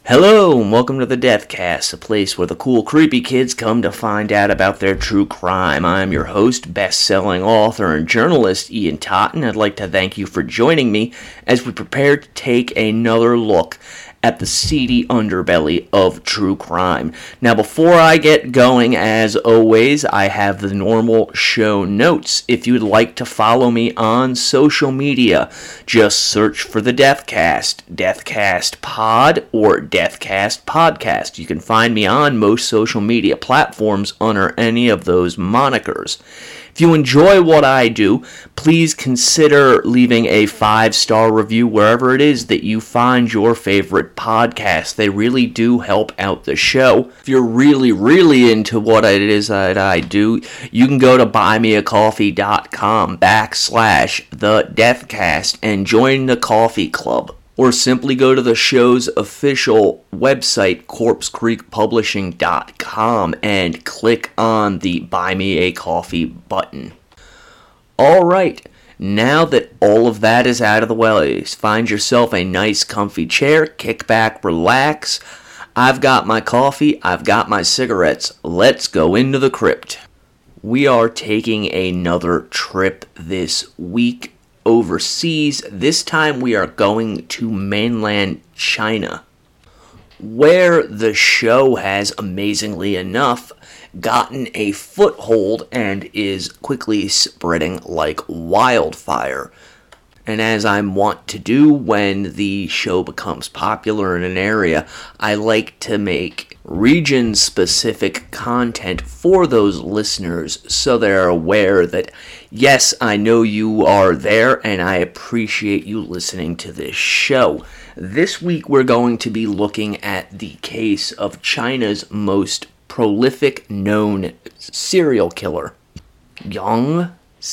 Hello, and welcome to the Deathcast, a place where the cool, creepy kids come to find out about their true crime. I'm your host, best-selling author and journalist Ian Totten. I'd like to thank you for joining me as we prepare to take another look at the seedy underbelly of true crime. Now, before I get going, as always, I have the normal show notes. If you'd like to follow me on social media, just search for the Deathcast, Deathcast Pod, or Deathcast Podcast. You can find me on most social media platforms under any of those monikers. If you enjoy what I do, please consider leaving a 5-star review wherever it is that you find your favorite podcast. They really do help out the show. If you're really into what it is that I do, you can go to buymeacoffee.com/thedeathcast and join the coffee club. Or simply go to the show's official website, corpsecreekpublishing.com, and click on the Buy Me a Coffee button. Alright, now that all of that is out of the way, find yourself a nice comfy chair, kick back, relax. I've got my coffee, I've got my cigarettes. Let's go into the crypt. We are taking another trip this week overseas. This time we are going to mainland China, where the show has, amazingly enough, gotten a foothold and is quickly spreading like wildfire. And as I want to do when the show becomes popular in an area, I like to make region-specific content for those listeners so they're aware that, yes, I know you are there and I appreciate you listening to this show. This week we're going to be looking at the case of China's most prolific known serial killer, Yang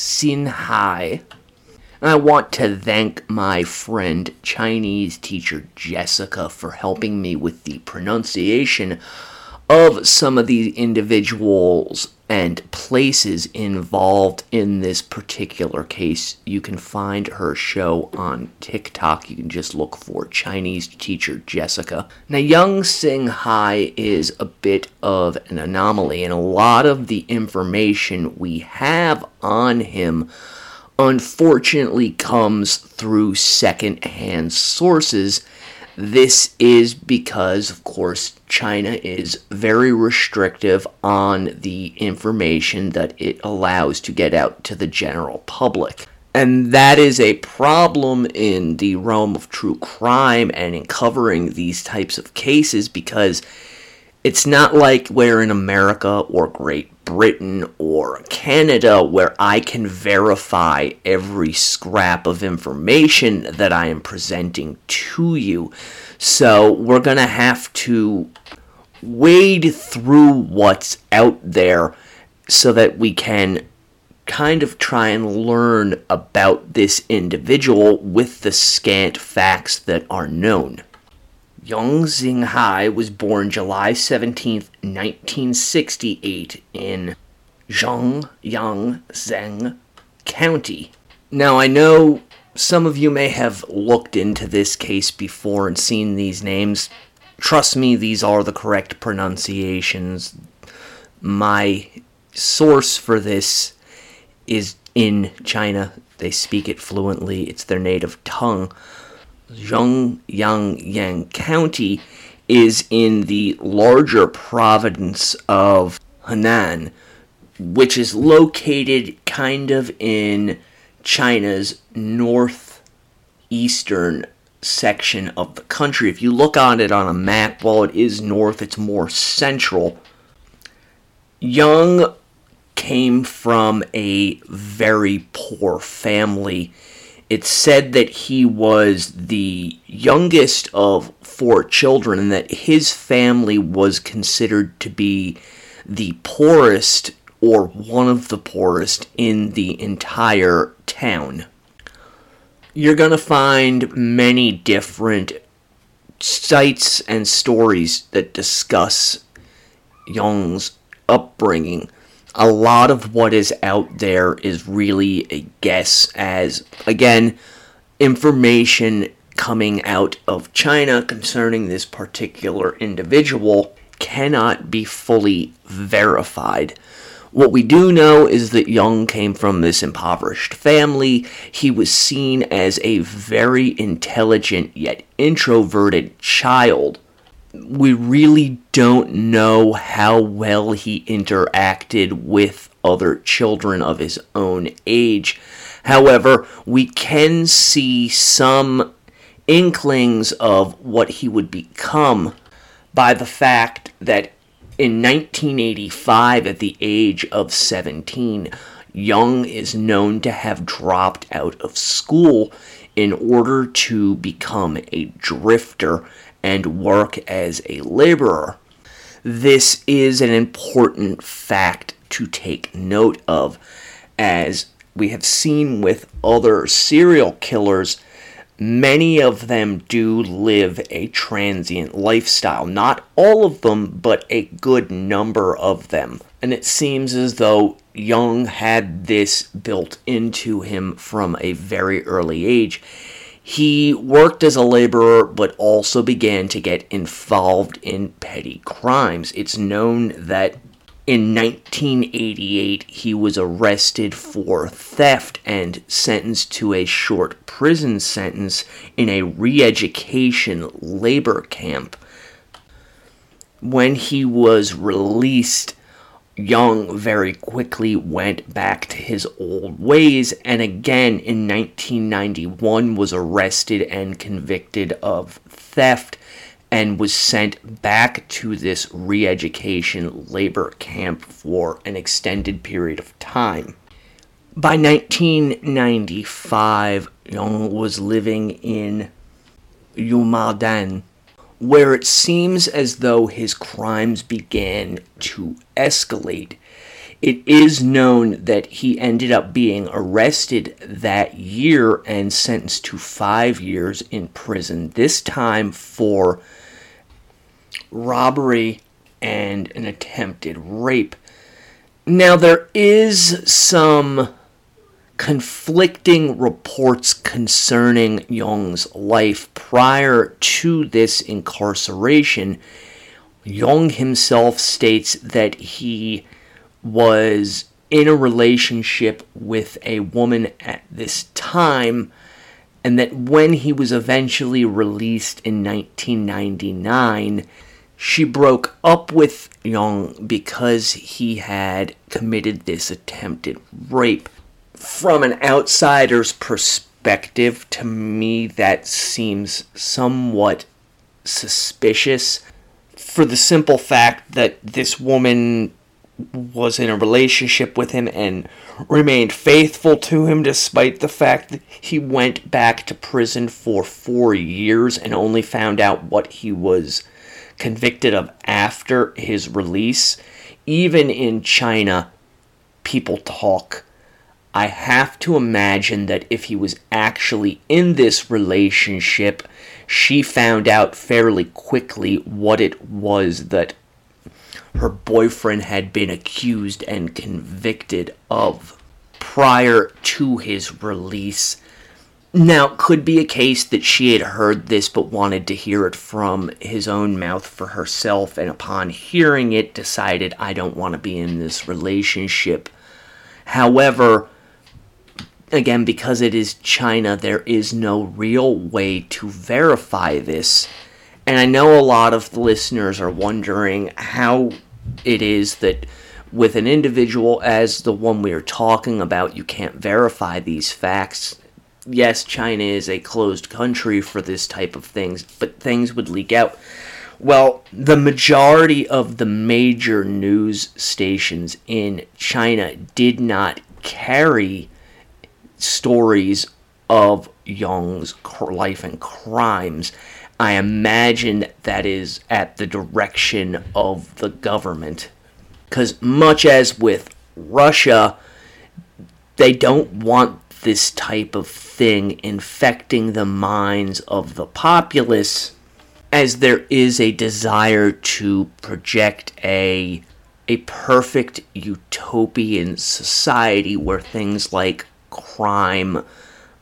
Xinhai. I want to thank my friend, Chinese teacher Jessica, for helping me with the pronunciation of some of the individuals and places involved in this particular case. You can find her show on TikTok. You can just look for Chinese teacher Jessica. Now, Yang Xinhai is a bit of an anomaly, and a lot of the information we have on him unfortunately comes through second-hand sources. This is because, of course, China is very restrictive on the information that it allows to get out to the general public. And that is a problem in the realm of true crime and in covering these types of cases, because it's not like we're in America or Great Britain or Canada where I can verify every scrap of information that I am presenting to you. So we're going to have to wade through what's out there so that we can kind of try and learn about this individual with the scant facts that are known. Yang Xinhai was born July 17, 1968 in Zhongyang County. Now, I know some of you may have looked into this case before and seen these names. Trust me, these are the correct pronunciations. My source for this is in China. They speak it fluently. It's their native tongue. Zhongyang County is in the larger province of Henan, which is located kind of in China's northeastern section of the country. If you look on it on a map, while it is north, it's more central. Yang came from a very poor family. It's said that he was the youngest of 4 children and that his family was considered to be the poorest or one of the poorest in the entire town. You're going to find many different sites and stories that discuss Yang's upbringing. A lot of what is out there is really a guess, as, again, information coming out of China concerning this particular individual cannot be fully verified. What we do know is that Jung came from this impoverished family. He was seen as a very intelligent yet introverted child. We really don't know how well he interacted with other children of his own age. However, we can see some inklings of what he would become by the fact that in 1985, at the age of 17, Jung is known to have dropped out of school in order to become a drifter and work as a laborer. This is an important fact to take note of, as we have seen with other serial killers. Many of them do live a transient lifestyle. Not all of them, but a good number of them. And it seems as though Jung had this built into him from a very early age. He worked as a laborer, but also began to get involved in petty crimes. It's known that in 1988, he was arrested for theft and sentenced to a short prison sentence in a re-education labor camp. When he was released, Jung very quickly went back to his old ways, and again in 1991 was arrested and convicted of theft, and was sent back to this re-education labor camp for an extended period of time. By 1995, Jung was living in Yumadan, where it seems as though his crimes began to escalate. It is known that he ended up being arrested that year and sentenced to 5 years in prison, this time for robbery and an attempted rape. Now, there is some conflicting reports concerning Jung's life prior to this incarceration. Jung himself states that he was in a relationship with a woman at this time, and that when he was eventually released in 1999, she broke up with Jung because he had committed this attempted rape. From an outsider's perspective, to me, that seems somewhat suspicious, for the simple fact that this woman was in a relationship with him and remained faithful to him despite the fact that he went back to prison for 4 years and only found out what he was convicted of after his release. Even in China, people talk. I have to imagine that if he was actually in this relationship, she found out fairly quickly what it was that her boyfriend had been accused and convicted of prior to his release. Now, it could be a case that she had heard this but wanted to hear it from his own mouth for herself, and upon hearing it decided, I don't want to be in this relationship. However, again, because it is China, there is no real way to verify this. And I know a lot of the listeners are wondering how it is that with an individual as the one we are talking about, you can't verify these facts. Yes, China is a closed country for this type of things, but things would leak out. Well, the majority of the major news stations in China did not carry stories of Jung's life and crimes. I imagine that is at the direction of the government. Because much as with Russia, they don't want this type of thing infecting the minds of the populace, as there is a desire to project a perfect utopian society where things like crime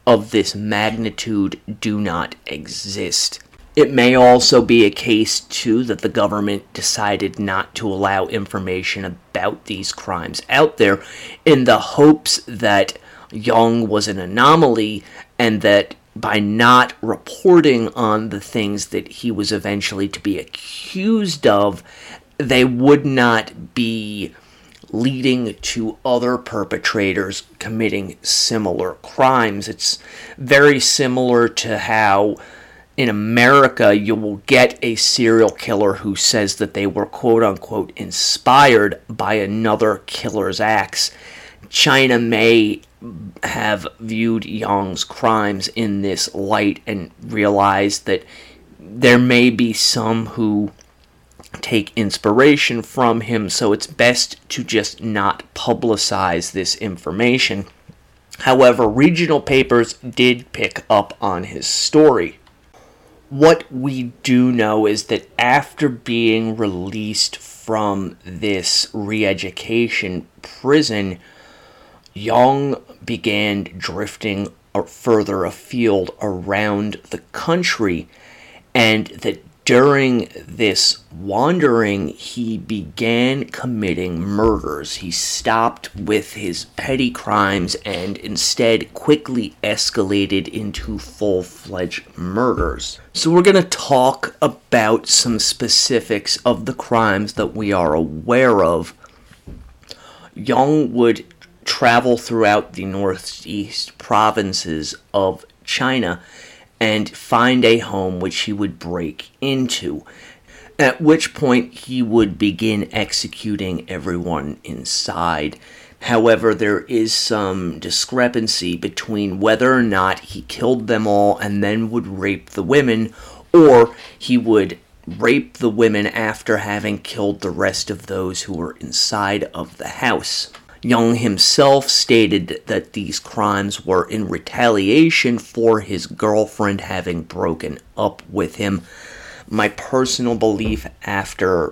of this magnitude do not exist. It may also be a case, too, that the government decided not to allow information about these crimes out there in the hopes that Young was an anomaly and that by not reporting on the things that he was eventually to be accused of, they would not be leading to other perpetrators committing similar crimes. It's very similar to how in America you will get a serial killer who says that they were quote-unquote inspired by another killer's acts. China may have viewed Yang's crimes in this light and realized that there may be some who take inspiration from him, so it's best to just not publicize this information. However, regional papers did pick up on his story. What we do know is that after being released from this re-education prison, Yang began drifting further afield around the country, and that during this wandering, he began committing murders. He stopped with his petty crimes and instead quickly escalated into full-fledged murders. So we're going to talk about some specifics of the crimes that we are aware of. Yang would travel throughout the northeast provinces of China and find a home which he would break into, at which point he would begin executing everyone inside. However, there is some discrepancy between whether or not he killed them all and then would rape the women, or he would rape the women after having killed the rest of those who were inside of the house. Yang himself stated that these crimes were in retaliation for his girlfriend having broken up with him. My personal belief, after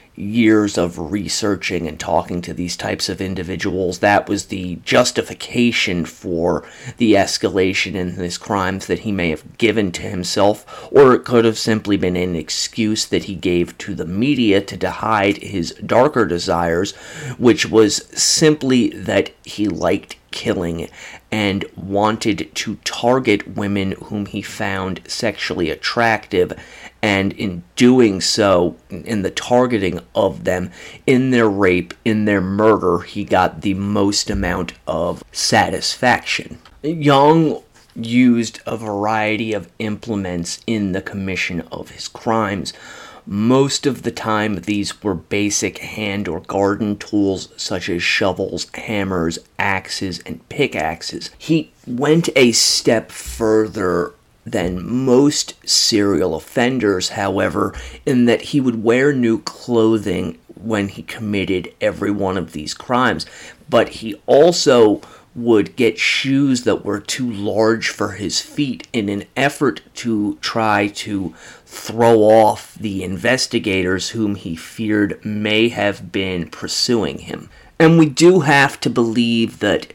years of researching and talking to these types of individuals, that was the justification for the escalation in his crimes that he may have given to himself, or it could have simply been an excuse that he gave to the media to hide his darker desires, which was simply that he liked killing and wanted to target women whom he found sexually attractive, and in doing so, in the targeting of them, in their rape, in their murder, he got the most amount of satisfaction. Yang used a variety of implements in the commission of his crimes. Most of the time, these were basic hand or garden tools such as shovels, hammers, axes, and pickaxes. He went a step further than most serial offenders, however, in that he would wear new clothing when he committed every one of these crimes, but he also would get shoes that were too large for his feet in an effort to try to throw off the investigators whom he feared may have been pursuing him. And we do have to believe that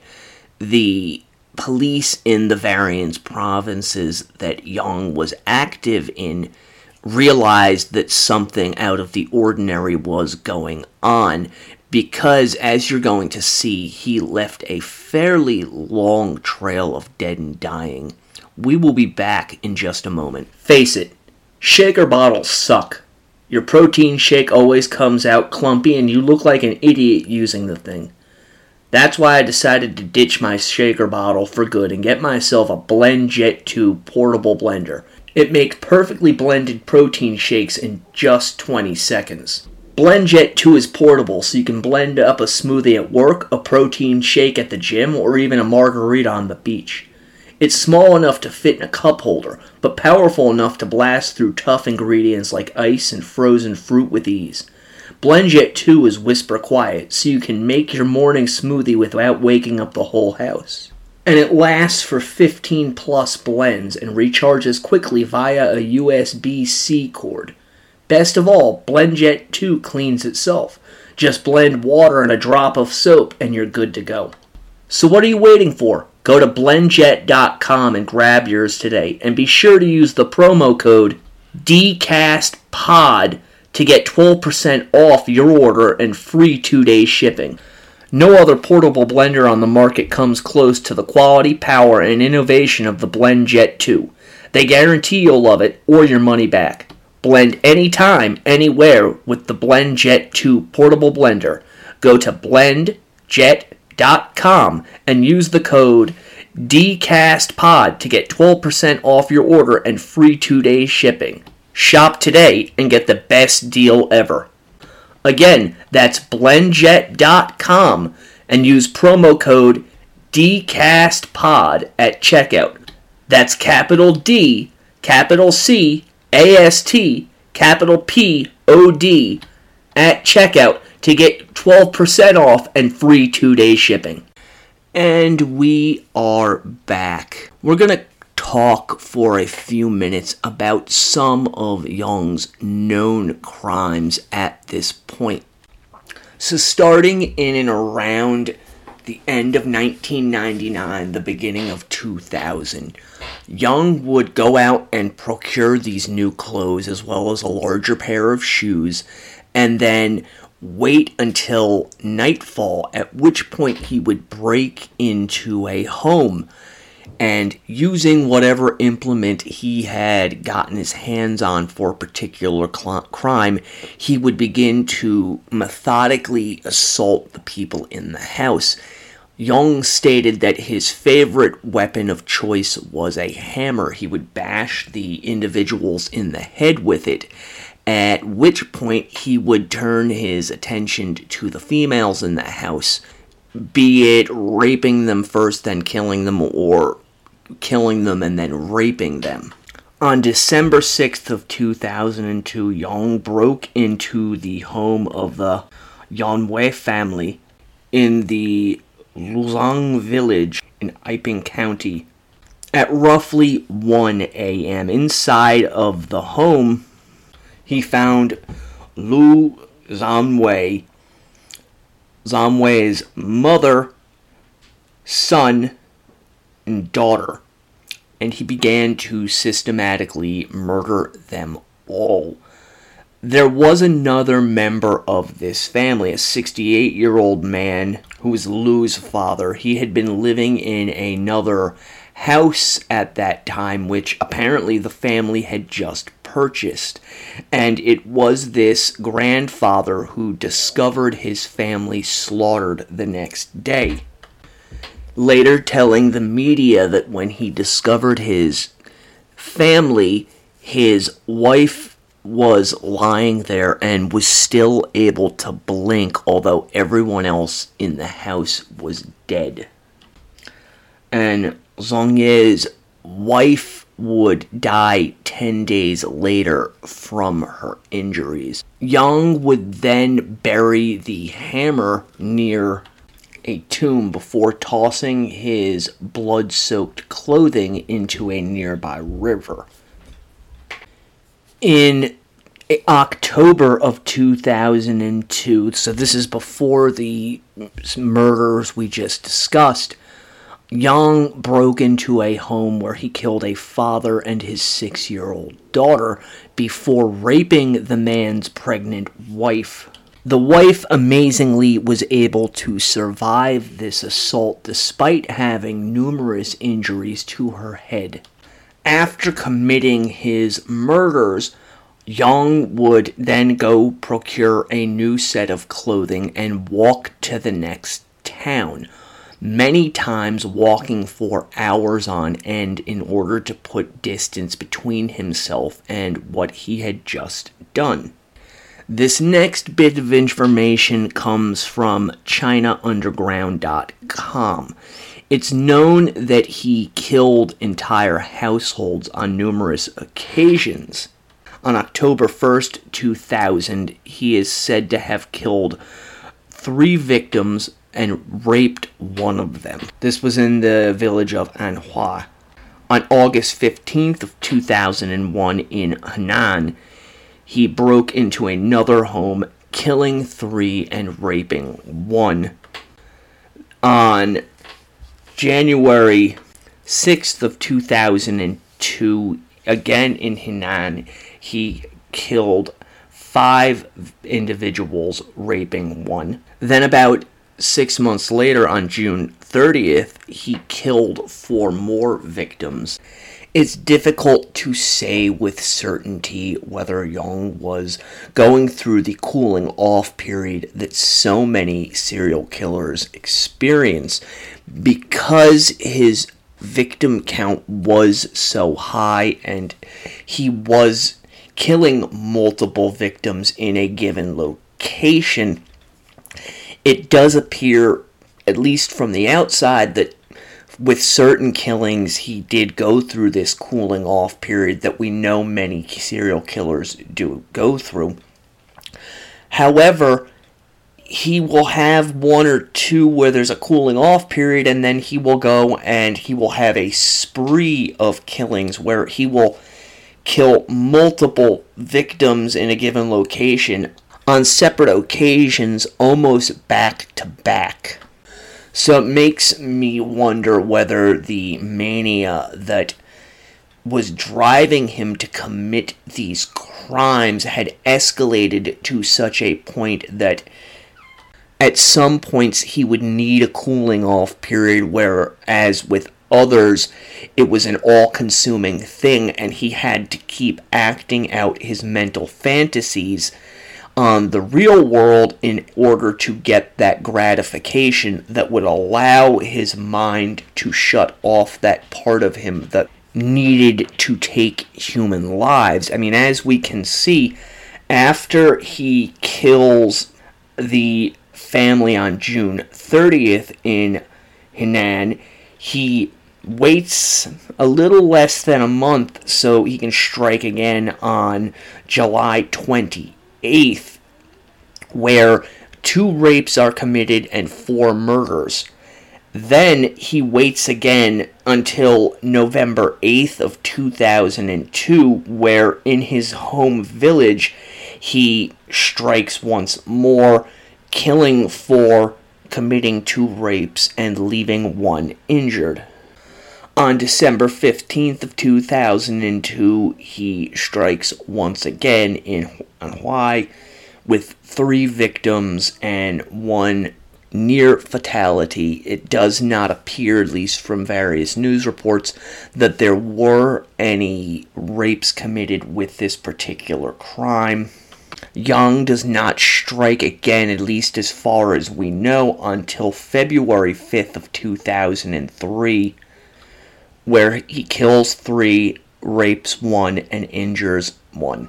the police in the various provinces that Yang was active in realized that something out of the ordinary was going on, because, as you're going to see, he left a fairly long trail of dead and dying. We will be back in just a moment. Face it, shaker bottles suck. Your protein shake always comes out clumpy and you look like an idiot using the thing. That's why I decided to ditch my shaker bottle for good and get myself a BlendJet 2 portable blender. It makes perfectly blended protein shakes in just 20 seconds. BlendJet 2 is portable, so you can blend up a smoothie at work, a protein shake at the gym, or even a margarita on the beach. It's small enough to fit in a cup holder, but powerful enough to blast through tough ingredients like ice and frozen fruit with ease. BlendJet 2 is whisper quiet, so you can make your morning smoothie without waking up the whole house. And it lasts for 15 plus blends and recharges quickly via a USB-C cord. Best of all, BlendJet 2 cleans itself. Just blend water and a drop of soap and you're good to go. So what are you waiting for? Go to blendjet.com and grab yours today. And be sure to use the promo code DCASTPOD to get 12% off your order and free 2-day shipping. No other portable blender on the market comes close to the quality, power, and innovation of the BlendJet 2. They guarantee you'll love it or your money back. Blend anytime, anywhere with the BlendJet 2 portable blender. Go to blendjet.com and use the code DCASTPOD to get 12% off your order and free 2-day shipping. Shop today and get the best deal ever. Again, that's blendjet.com and use promo code DCASTPOD at checkout. That's capital D, capital C, AST, capital POD at checkout to get 12% off and free 2-day shipping. And we are back. We're going to talk for a few minutes about some of Jung's known crimes at this point. So starting in and around the end of 1999, the beginning of 2000, Jung would go out and procure these new clothes as well as a larger pair of shoes, and then wait until nightfall, at which point he would break into a home, and using whatever implement he had gotten his hands on for a particular crime, he would begin to methodically assault the people in the house. Jung stated that his favorite weapon of choice was a hammer. He would bash the individuals in the head with it, at which point he would turn his attention to the females in the house, be it raping them first, then killing them, or killing them and then raping them. On December 6th of 2002, Jung broke into the home of the Yanwei family in the Luzang village in Iping County at roughly 1 a.m. Inside of the home, he found Lu Zamwei's mother, son, and daughter, and he began to systematically murder them all. There was another member of this family, a 68-year-old man who was Lu's father. He had been living in another house at that time, which apparently the family had just purchased. And it was this grandfather who discovered his family slaughtered the next day, later telling the media that when he discovered his family, his wife was lying there and was still able to blink, although everyone else in the house was dead. And Zhongye's wife would die 10 days later from her injuries. Jung would then bury the hammer near a tomb before tossing his blood-soaked clothing into a nearby river. In October of 2002, so this is before the murders we just discussed, Jung broke into a home where he killed a father and his 6-year-old daughter before raping the man's pregnant wife. The wife amazingly was able to survive this assault despite having numerous injuries to her head. After committing his murders, Jung would then go procure a new set of clothing and walk to the next town, many times walking for hours on end in order to put distance between himself and what he had just done. This next bit of information comes from ChinaUnderground.com. It's known that he killed entire households on numerous occasions. On October 1st, 2000, he is said to have killed 3 victims and raped one of them. This was in the village of Anhua. On August 15th of 2001 in Henan, he broke into another home, killing 3 and raping 1. On January 6th of 2002, again in Henan, he killed 5 individuals, raping 1. Then about 6 months later, on June 30th, he killed 4 more victims. It's difficult to say with certainty whether Jung was going through the cooling off period that so many serial killers experience, because his victim count was so high and he was killing multiple victims in a given location. It does appear, at least from the outside, that with certain killings he did go through this cooling off period that we know many serial killers do go through. However, he will have 1 or 2 where there's a cooling off period, and then he will go and he will have a spree of killings where he will kill multiple victims in a given location on separate occasions, almost back to back. So it makes me wonder whether the mania that was driving him to commit these crimes had escalated to such a point that at some points he would need a cooling off period, whereas with others it was an all-consuming thing and he had to keep acting out his mental fantasies on the real world in order to get that gratification that would allow his mind to shut off that part of him that needed to take human lives. I mean, as we can see, after he kills the family on June 30th in Henan, he waits a little less than a month so he can strike again on July 28th, where 2 rapes are committed and 4 murders. Then he waits again until November 8th of 2002, where in his home village he strikes once more, killing 4, committing 2 rapes, and leaving 1 injured. On December 15th of 2002, he strikes once again in Anhui with 3 victims and 1 near fatality. It does not appear, at least from various news reports, that there were any rapes committed with this particular crime. Jung does not strike again, at least as far as we know, until February 5th of 2003, where he kills 3, rapes 1, and injures 1.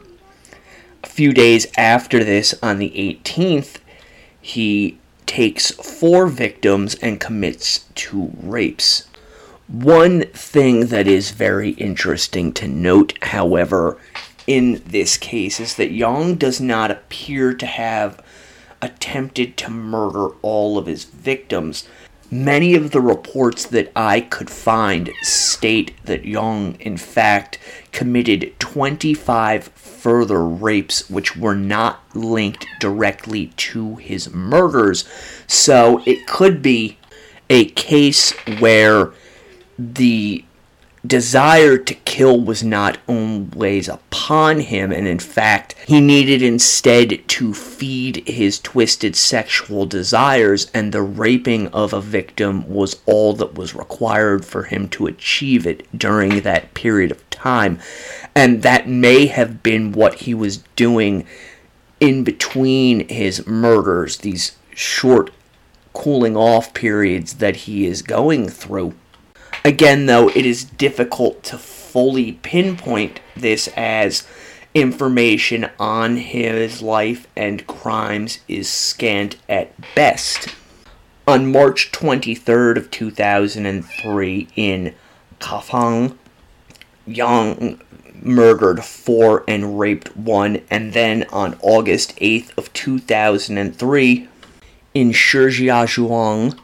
A few days after this, on the 18th, he takes 4 victims and commits 2 rapes. One thing that is very interesting to note, however, in this case is that Jung does not appear to have attempted to murder all of his victims. Many of the reports that I could find state that Jung, in fact, committed 25 further rapes which were not linked directly to his murders. So it could be a case where the desire to kill was not always upon him, and in fact, he needed instead to feed his twisted sexual desires, and the raping of a victim was all that was required for him to achieve it during that period of time. And that may have been what he was doing in between his murders, these short cooling off periods that he is going through. Again, though, it is difficult to fully pinpoint this, as information on his life and crimes is scant at best. On March 23rd of 2003 in Kafang, Jung murdered 4 and raped 1, and then on August 8th of 2003 in Shijiazhuang,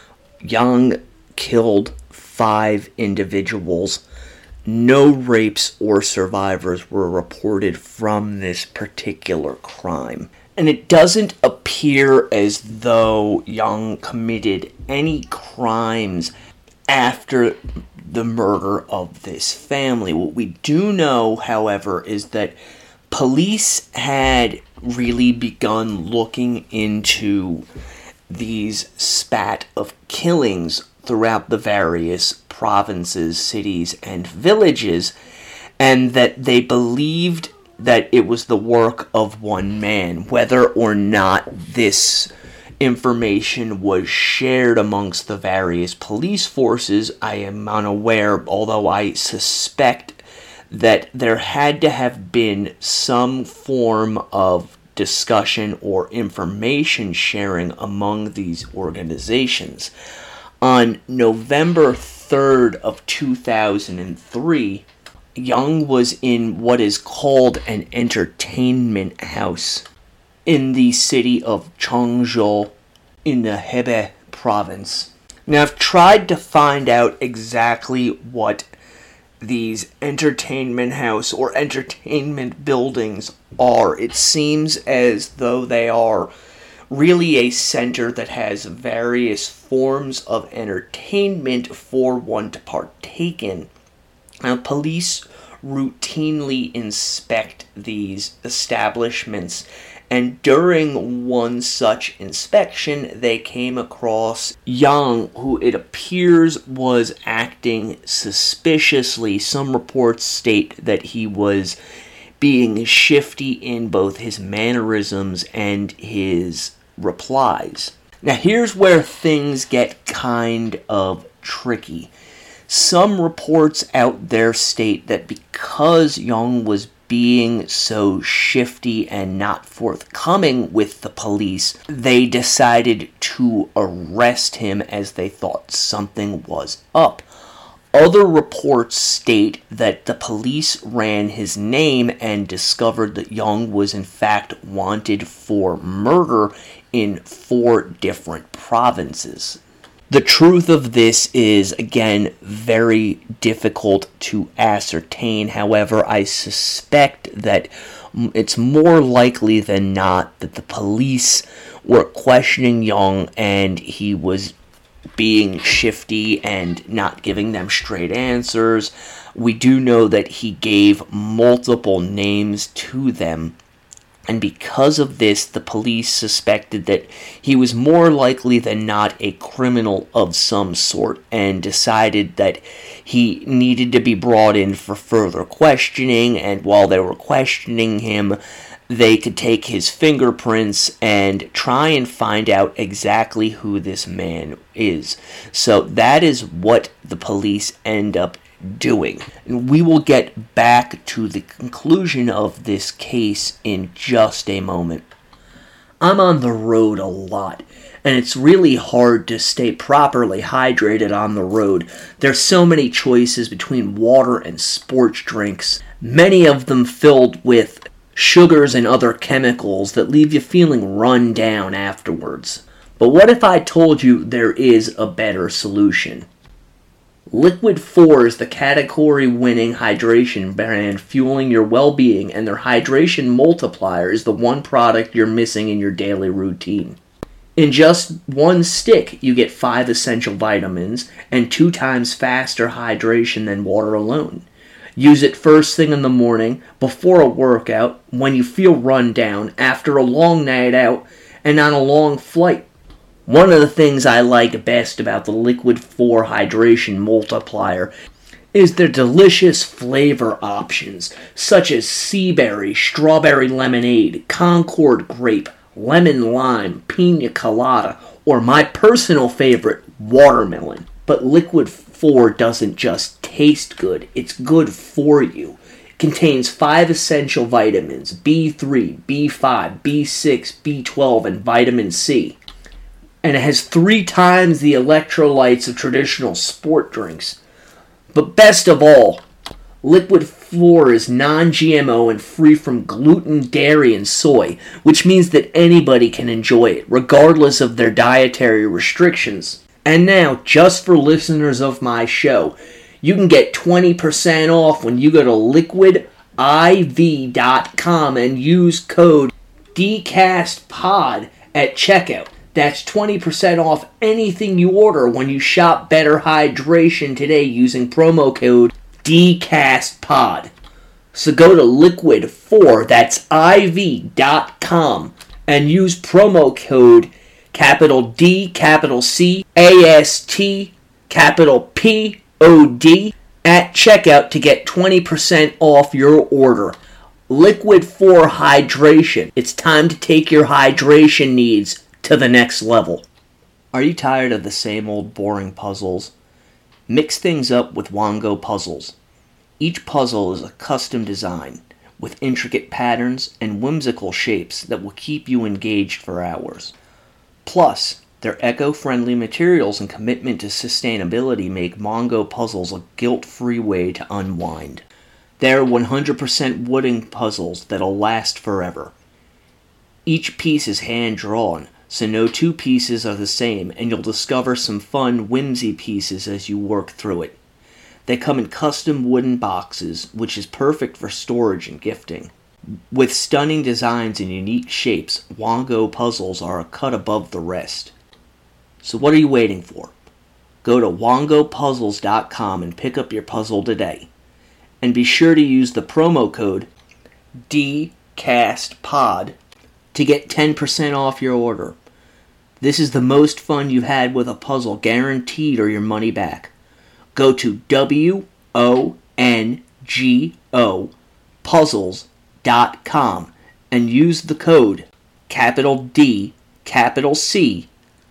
Jung killed 5 individuals. No rapes or survivors were reported from this particular crime. And it doesn't appear as though Jung committed any crimes after the murder of this family. What we do know, however, is that police had really begun looking into these spat of killings throughout the various provinces, cities, and villages, and that they believed that it was the work of one man. Whether or not this information was shared amongst the various police forces, I am unaware, although I suspect that there had to have been some form of discussion or information sharing among these organizations. On November 3rd of 2003, Young was in what is called an entertainment house in the city of Changzhou in the Hebei province. Now, I've tried to find out exactly what these entertainment house or entertainment buildings are. It seems as though they are really a center that has various forms of entertainment for one to partake in. Now, police routinely inspect these establishments, and during one such inspection, they came across Yang, who it appears was acting suspiciously. Some reports state that he was being shifty in both his mannerisms and his replies. Now, here's where things get kind of tricky. Some reports out there state that because Young was being so shifty and not forthcoming with the police, they decided to arrest him as they thought something was up. Other reports state that the police ran his name and discovered that Young was in fact wanted for murder in 4 different provinces. The truth of this is, again, very difficult to ascertain. However, I suspect that it's more likely than not that the police were questioning Young and he was being shifty and not giving them straight answers. We do know that he gave multiple names to them. And because of this, the police suspected that he was more likely than not a criminal of some sort and decided that he needed to be brought in for further questioning. And while they were questioning him, they could take his fingerprints and try and find out exactly who this man is. So that is what the police end up doing. And we will get back to the conclusion of this case in just a moment. I'm on the road a lot, and it's really hard to stay properly hydrated on the road. There's so many choices between water and sports drinks, many of them filled with sugars and other chemicals that leave you feeling run down afterwards. But what if I told you there is a better solution? Liquid 4 is the category-winning hydration brand fueling your well-being, and their hydration multiplier is the one product you're missing in your daily routine. In just one stick, you get 5 essential vitamins and 2 times faster hydration than water alone. Use it first thing in the morning, before a workout, when you feel run down, after a long night out, and on a long flight. One of the things I like best about the Liquid 4 Hydration Multiplier is their delicious flavor options, such as sea berry, strawberry lemonade, Concord grape, lemon lime, pina colada, or my personal favorite, watermelon. But Liquid 4 doesn't just taste good, it's good for you. It contains 5 essential vitamins, B3, B5, B6, B12, and vitamin C. And it has 3 times the electrolytes of traditional sport drinks. But best of all, Liquid 4 is non-GMO and free from gluten, dairy, and soy, which means that anybody can enjoy it, regardless of their dietary restrictions. And now, just for listeners of my show, you can get 20% off when you go to liquidiv.com and use code DCASTPOD at checkout. That's 20% off anything you order when you shop Better Hydration today using promo code DCASTPOD. So go to Liquid4, that's IV.com, and use promo code capital D, capital C, AST, capital POD at checkout to get 20% off your order. Liquid4 Hydration. It's time to take your hydration needs to the next level. Are you tired of the same old boring puzzles? Mix things up with Wongo Puzzles. Each puzzle is a custom design with intricate patterns and whimsical shapes that will keep you engaged for hours. Plus, their eco-friendly materials and commitment to sustainability make Wongo Puzzles a guilt-free way to unwind. They're 100% wooden puzzles that'll last forever. Each piece is hand-drawn, so no two pieces are the same, and you'll discover some fun, whimsy pieces as you work through it. They come in custom wooden boxes, which is perfect for storage and gifting. With stunning designs and unique shapes, Wongo Puzzles are a cut above the rest. So what are you waiting for? Go to wongopuzzles.com and pick up your puzzle today. And be sure to use the promo code DCASTPOD to get 10% off your order. This is the most fun you've had with a puzzle, guaranteed, or your money back. Go to WONGO puzzles.com and use the code capital D, capital C,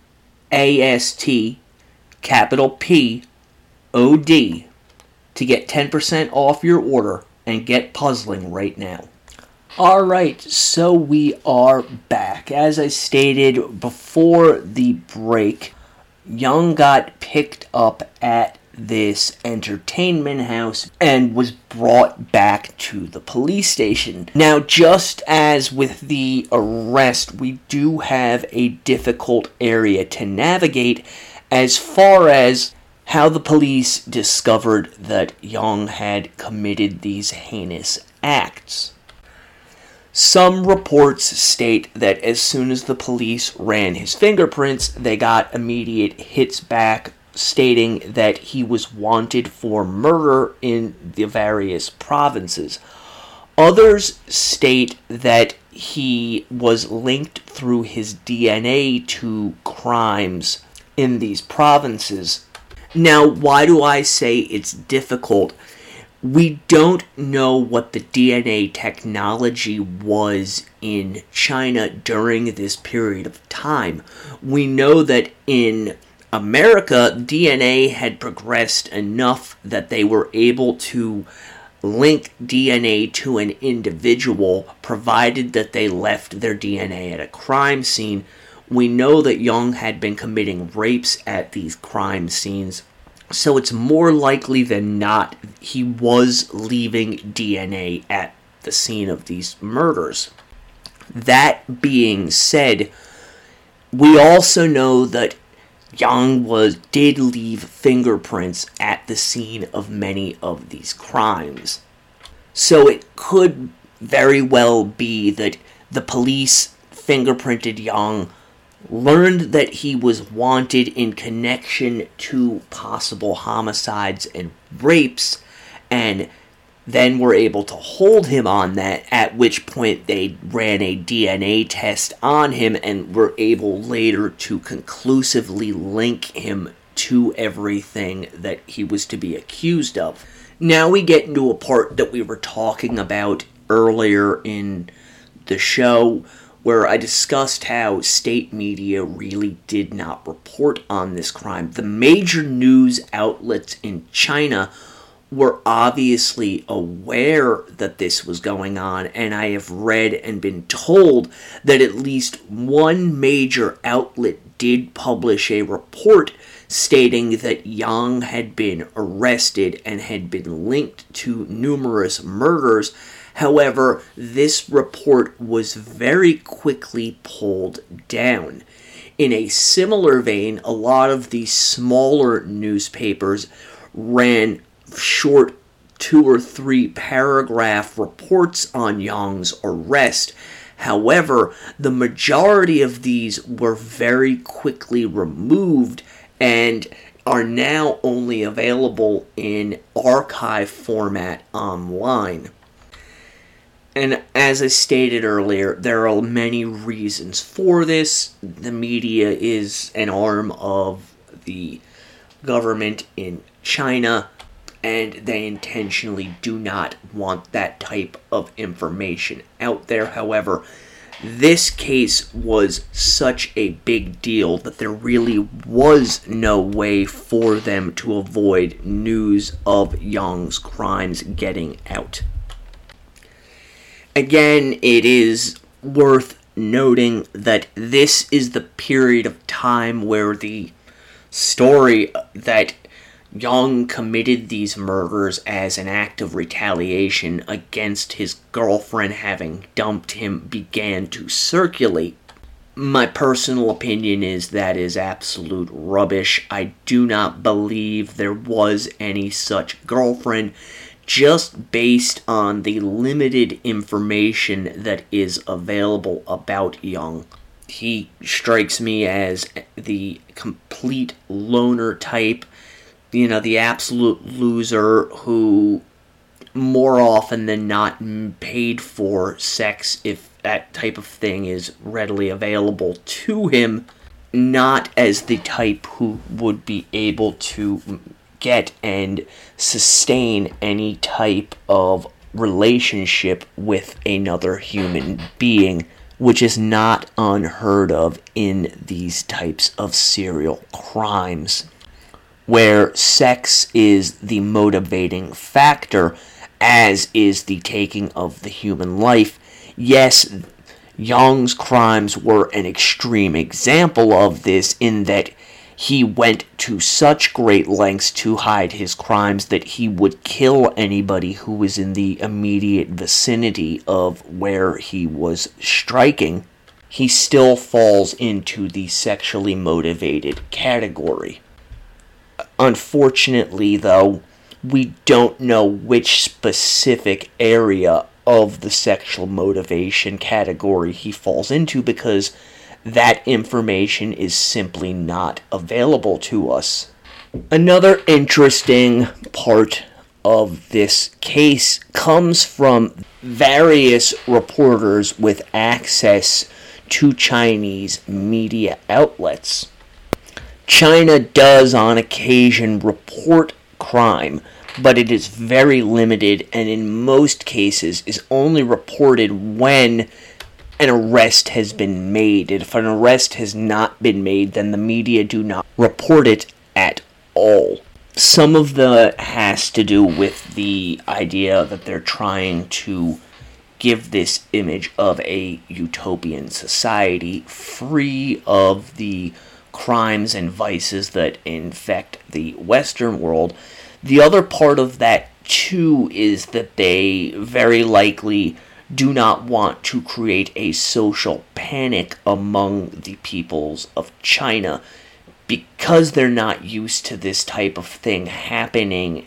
AST, capital P, OD to get 10% off your order and get puzzling right now. Alright, so we are back. As I stated before the break, Young got picked up at this entertainment house and was brought back to the police station. Now, just as with the arrest, we do have a difficult area to navigate as far as how the police discovered that Young had committed these heinous acts. Some reports state that as soon as the police ran his fingerprints, they got immediate hits back stating that he was wanted for murder in the various provinces. Others state that he was linked through his DNA to crimes in these provinces. Now, why do I say it's difficult? We don't know what the DNA technology was in China during this period of time. We know that in America, DNA had progressed enough that they were able to link DNA to an individual, provided that they left their DNA at a crime scene. We know that Young had been committing rapes at these crime scenes, so it's more likely than not he was leaving DNA at the scene of these murders. That being said, we also know that Young did leave fingerprints at the scene of many of these crimes. So it could very well be that the police fingerprinted Young, learned that he was wanted in connection to possible homicides and rapes, and then were able to hold him on that, at which point they ran a DNA test on him and were able later to conclusively link him to everything that he was to be accused of. Now we get into a part that we were talking about earlier in the show, where I discussed how state media really did not report on this crime. The major news outlets in China were obviously aware that this was going on, and I have read and been told that at least one major outlet did publish a report stating that Yang had been arrested and had been linked to numerous murders. However, this report was very quickly pulled down. In a similar vein, a lot of the smaller newspapers ran short 2 or 3 paragraph reports on Yang's arrest. However, the majority of these were very quickly removed and are now only available in archive format online. And as I stated earlier, there are many reasons for this. The media is an arm of the government in China, and they intentionally do not want that type of information out there. However, this case was such a big deal that there really was no way for them to avoid news of Yang's crimes getting out. Again, it is worth noting that this is the period of time where the story that Yang committed these murders as an act of retaliation against his girlfriend having dumped him began to circulate. My personal opinion is that is absolute rubbish. I do not believe there was any such girlfriend, just based on the limited information that is available about Yang. He strikes me as the complete loner type, the absolute loser who more often than not paid for sex if that type of thing is readily available to him, not as the type who would be able to get and sustain any type of relationship with another human being, which is not unheard of in these types of serial crimes, where sex is the motivating factor, as is the taking of the human life. Yes, Yang's crimes were an extreme example of this, in that he went to such great lengths to hide his crimes that he would kill anybody who was in the immediate vicinity of where he was striking. He still falls into the sexually motivated category. Unfortunately, though, we don't know which specific area of the sexual motivation category he falls into, because that information is simply not available to us. Another interesting part of this case comes from various reporters with access to Chinese media outlets. China does on occasion report crime, but it is very limited, and in most cases is only reported when an arrest has been made. If an arrest has not been made, then the media do not report it at all. Some of that has to do with the idea that they're trying to give this image of a utopian society free of the crimes and vices that infect the Western world. The other part of that, too, is that they very likely do not want to create a social panic among the peoples of China, because they're not used to this type of thing happening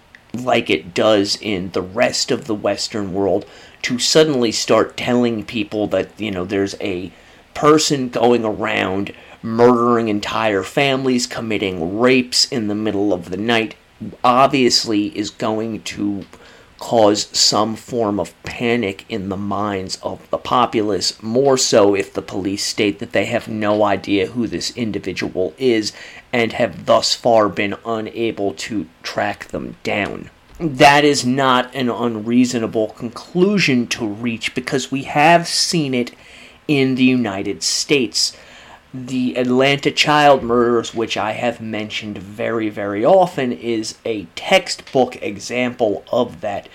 like it does in the rest of the Western world. To suddenly start telling people that, there's a person going around murdering entire families, committing rapes in the middle of the night, obviously is going to cause some form of panic in the minds of the populace, more so if the police state that they have no idea who this individual is and have thus far been unable to track them down. That is not an unreasonable conclusion to reach, because we have seen it in the United States. The Atlanta child murders, which I have mentioned very, very often, is a textbook example of that,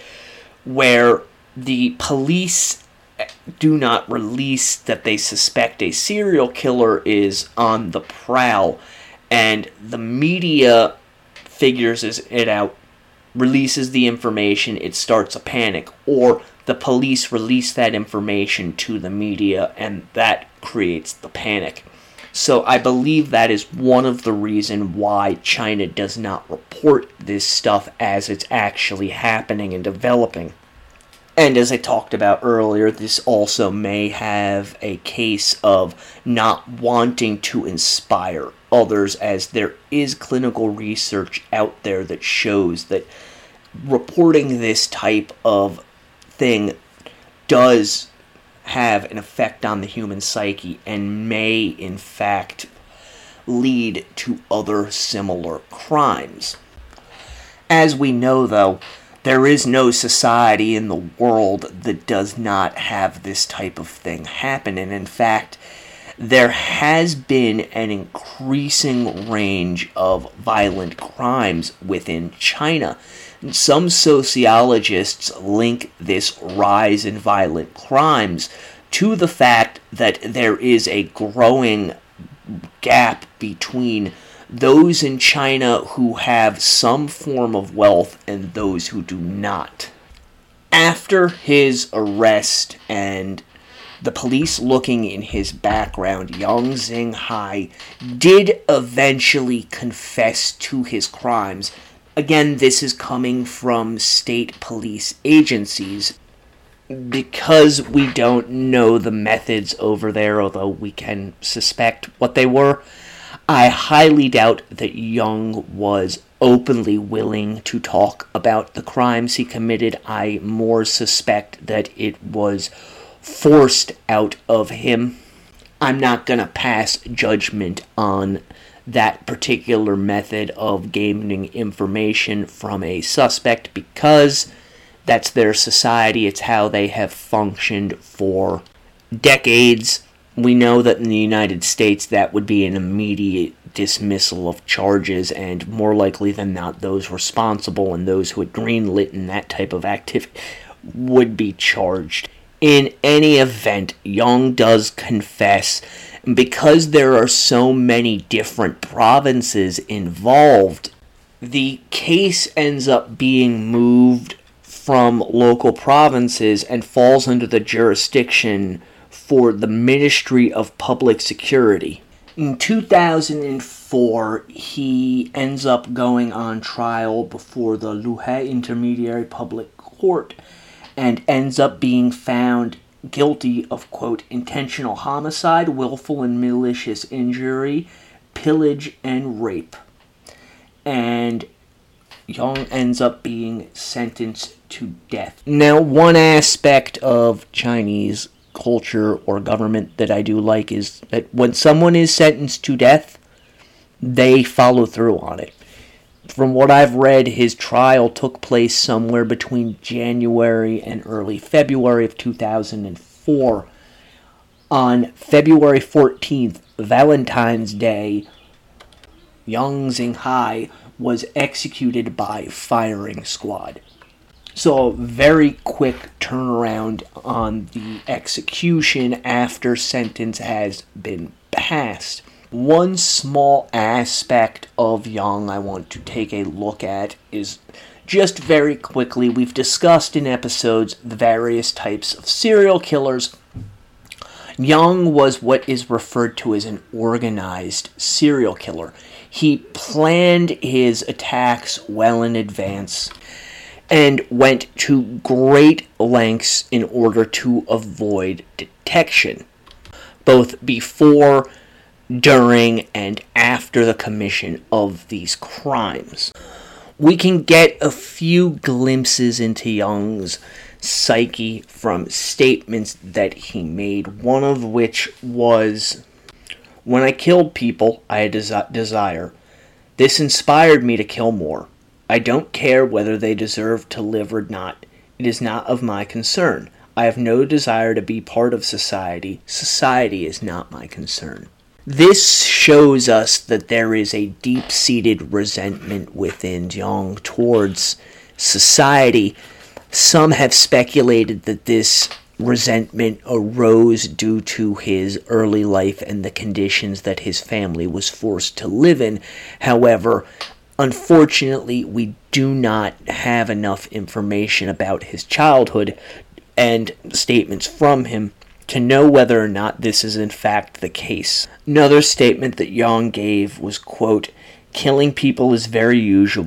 where the police do not release that they suspect a serial killer is on the prowl, and the media figures it out, releases the information, it starts a panic, or the police release that information to the media, and that creates the panic. So I believe that is one of the reasons why China does not report this stuff as it's actually happening and developing. And as I talked about earlier, this also may have a case of not wanting to inspire others, as there is clinical research out there that shows that reporting this type of thing does have an effect on the human psyche and may, in fact, lead to other similar crimes. As we know, though, there is no society in the world that does not have this type of thing happen, and in fact, there has been an increasing range of violent crimes within China. Some sociologists link this rise in violent crimes to the fact that there is a growing gap between those in China who have some form of wealth and those who do not. After his arrest and the police looking in his background, Yang Xinghai did eventually confess to his crimes. Again, this is coming from state police agencies. Because we don't know the methods over there, although we can suspect what they were, I highly doubt that Yang was openly willing to talk about the crimes he committed. I more suspect that it was forced out of him. I'm not going to pass judgment on that particular method of gaining information from a suspect because that's their society. It's how they have functioned for decades. We know that in the United States that would be an immediate dismissal of charges, and more likely than not, those responsible and those who had greenlit in that type of activity would be charged. In any event, Yang does confess, and because there are so many different provinces involved, the case ends up being moved from local provinces and falls under the jurisdiction for the Ministry of Public Security. In 2004, he ends up going on trial before the Luhe Intermediary Public Court and ends up being found guilty of, quote, intentional homicide, willful and malicious injury, pillage, and rape. And Yang ends up being sentenced to death. Now, one aspect of Chinese culture or government that I do like is that when someone is sentenced to death, they follow through on it. From what I've read, his trial took place somewhere between January and early February of 2004. On February 14th, Valentine's Day, Yang Xinghai was executed by firing squad. So a very quick turnaround on the execution after sentence has been passed. One small aspect of Yang I want to take a look at is just very quickly, we've discussed in episodes the various types of serial killers. Yang was what is referred to as an organized serial killer. He planned his attacks well in advance and went to great lengths in order to avoid detection, both before, during, and after the commission of these crimes. We can get a few glimpses into Yang's psyche from statements that he made, one of which was, "When I killed people, I had a desire. This inspired me to kill more. I don't care whether they deserve to live or not. It is not of my concern. I have no desire to be part of society. Society is not my concern." This shows us that there is a deep-seated resentment within Yang towards society. Some have speculated that this resentment arose due to his early life and the conditions that his family was forced to live in. However, unfortunately, we do not have enough information about his childhood and statements from him to know whether or not this is in fact the case. Another statement that Yang gave was, quote, "Killing people is very usual.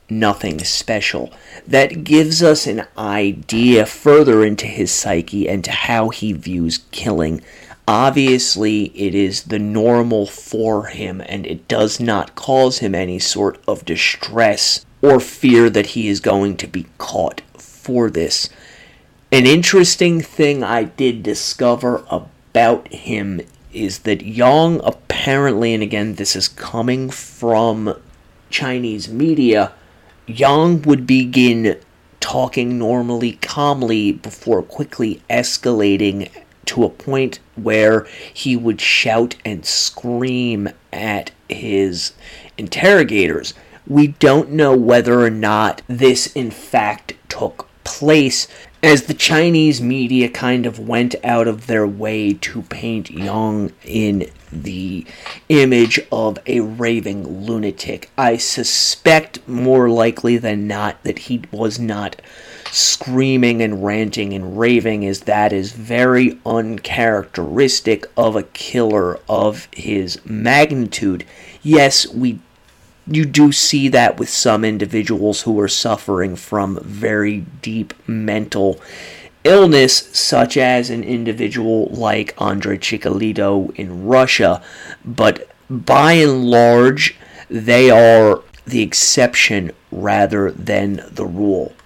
nothing special. That gives us an idea further into his psyche and to how he views killing. Obviously, it is the normal for him, and it does not cause him any sort of distress or fear that he is going to be caught for this. An interesting thing I did discover about him is that Yang apparently, and again this is coming from Chinese media, Yang would begin talking normally, calmly, before quickly escalating to a point where he would shout and scream at his interrogators. We don't know whether or not this in fact took place, as the Chinese media kind of went out of their way to paint Yang in the image of a raving lunatic. I suspect more likely than not that he was not screaming and ranting and raving, as that is very uncharacteristic of a killer of his magnitude. Yes, you do see that with some individuals who are suffering from very deep mental illness, such as an individual like Andrei Chikatilo in Russia, but by and large, they are the exception rather than the rule.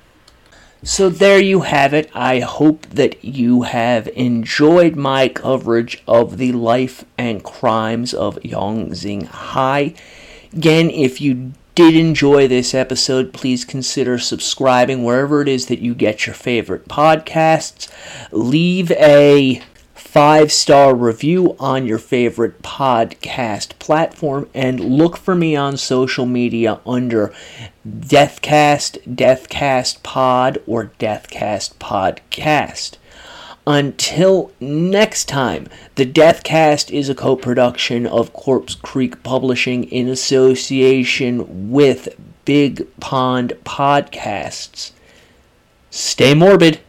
So there you have it. I hope that you have enjoyed my coverage of the life and crimes of Yang Xinghai. Again, if you did enjoy this episode, please consider subscribing wherever it is that you get your favorite podcasts. Leave a 5-star review on your favorite podcast platform, and look for me on social media under Deathcast, Deathcast Pod, or Deathcast Podcast. Until next time, the Deathcast is a co-production of Corpse Creek Publishing in association with Big Pond Podcasts. Stay morbid.